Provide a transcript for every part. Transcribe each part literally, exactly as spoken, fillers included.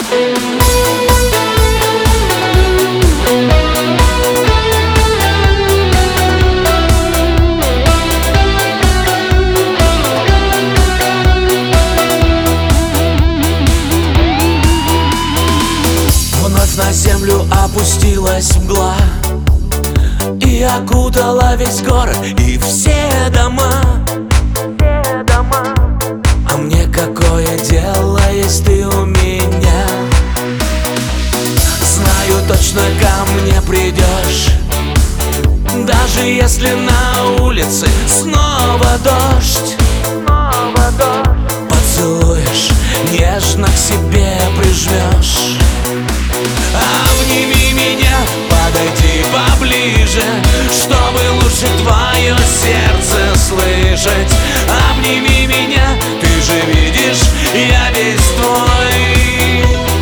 На землю опустилась мгла и окутала весь город и все дома. А мне какое дело, есть ты у меня? Знаю, точно ко мне придешь, даже если на улице снова дождь. Поцелуешь, нежно к себе прижмешь. Обними меня, подойди поближе, чтобы лучше твое сердце слышать. Обними меня, ты же видишь, я весь твой.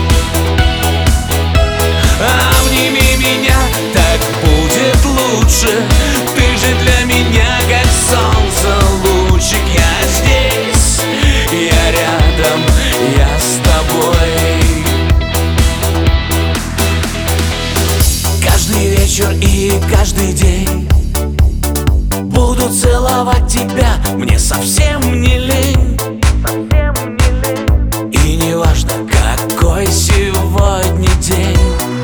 Обними меня, так будет лучше. Ты же для меня как солнце лучик. Я здесь, я рядом, я с тобой. Каждый вечер и каждый день буду целовать тебя, мне совсем не лень. И не важно, какой сегодня день.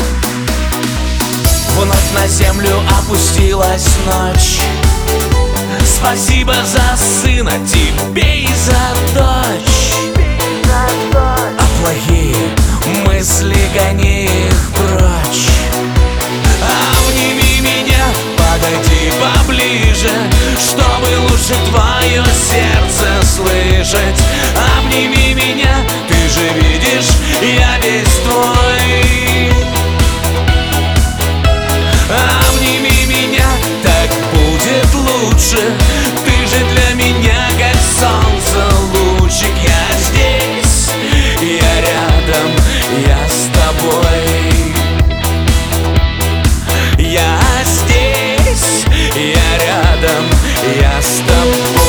Вновь на землю опустилась ночь. Спасибо за сына, тебе и за дочь. А плохие мысли гони их прочь. Обними меня, подойди поближе, чтобы лучше твое сердце слышать. Обними меня, ты же видишь, я весь твой. Обними меня, так будет лучше. Ты же для меня как солнце лучик. Я здесь, я рядом, я с тобой. Я здесь, я рядом, я с тобой.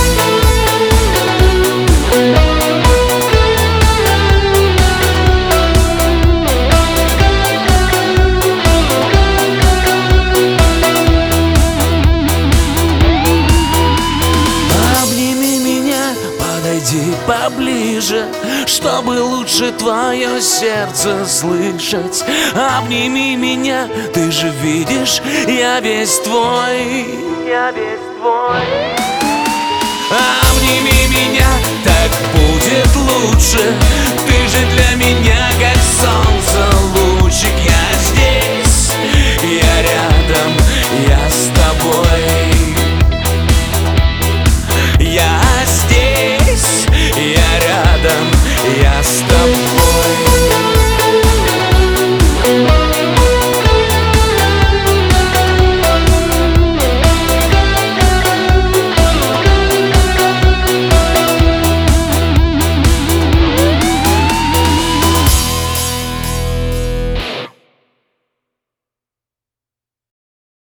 Обними меня, подойди поближе, чтобы лучше твое сердце слышать. Обними меня, ты же видишь, я весь твой. Я весь твой. Обними меня, так будет лучше. Ты же для